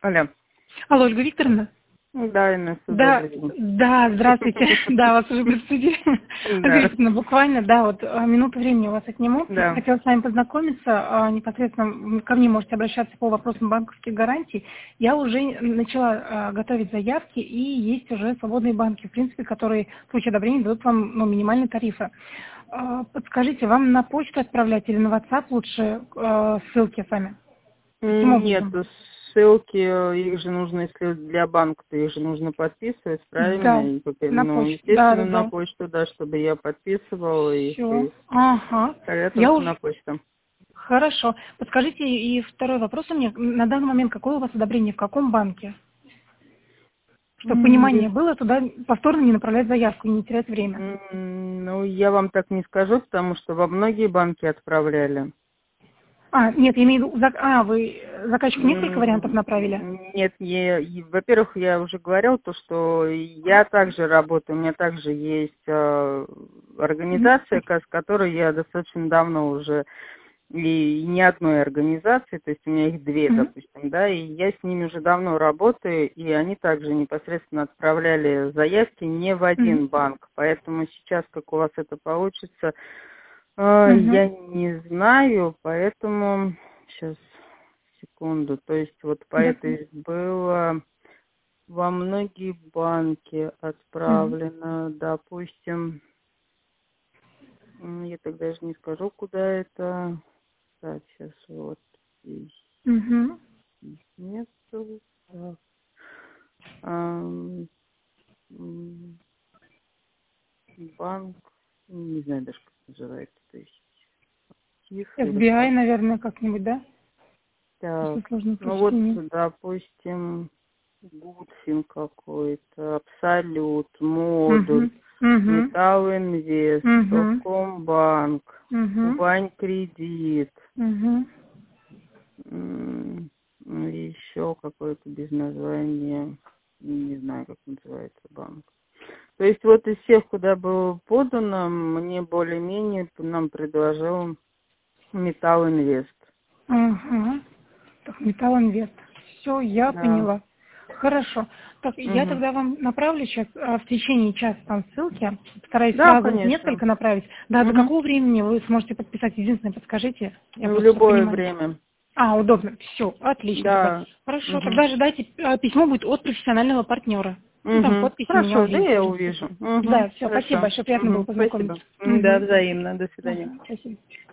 Алло. Алло, Ольга Викторовна? Да, Инесса, Да, добрый день. да, здравствуйте. Да, вас уже представили. Ольга Викторовна, буквально, да, вот минуту времени у вас отниму. Да. Хотела с вами познакомиться. Непосредственно ко мне можете обращаться по вопросам банковских гарантий. Я уже начала готовить заявки, и есть уже свободные банки, в принципе, которые в случае одобрения дадут вам минимальные тарифы. Подскажите, вам на почту отправлять или на WhatsApp лучше ссылки сами? Нет, ссылки, их же нужно, если для банка, то их же нужно подписывать, правильно? Да, на почту. Естественно, на почту, да, чтобы я подписывала. Все. Ага. Я уже на почту. Хорошо. Подскажите, и второй вопрос у меня. На данный момент какое у вас одобрение, в каком банке? Чтобы понимание было, туда повторно не направлять заявку и не терять время. Ну, я вам так не скажу, потому что во многие банки отправляли. Нет, я имею в виду, вы заказчику несколько вариантов направили? Нет, во-первых, я уже говорила то, что я также работаю, у меня также есть организация, с которой я достаточно давно уже, и не одной организации, то есть у меня их две, допустим, да, и я с ними уже давно работаю, и они также непосредственно отправляли заявки не в один банк, поэтому сейчас, как у вас это получится, я не знаю, поэтому сейчас, секунду, то есть вот по этой было во многие банки отправлено, допустим, я так даже не скажу, куда это, так, сейчас вот здесь нету, так, банк, не знаю даже, как называется, то есть FBI, наверное, как-нибудь, да? Так, ну вот, допустим, Гудфин какой-то, Абсолют, Модуль, Металл Инвест, Совкомбанк, Кубань Кредит, еще какой-то без названия, не знаю, как называется банк. То есть вот из всех, куда было подано, мне более-менее нам предложил Металл Инвест. Так, Металл Инвест. Все, я поняла. Хорошо. Так, я тогда вам направлю сейчас в течение часа там ссылки. Постараюсь сразу несколько направить. Да, до какого времени вы сможете подписать? Единственное, подскажите. В любое время. Удобно. Все, отлично. Да. Хорошо, тогда ожидайте. Письмо будет от профессионального партнера. Там подпись у меня Хорошо, уже есть. я увижу. Да, все, спасибо большое, приятно было познакомиться. Спасибо. Да, взаимно. До свидания. Спасибо.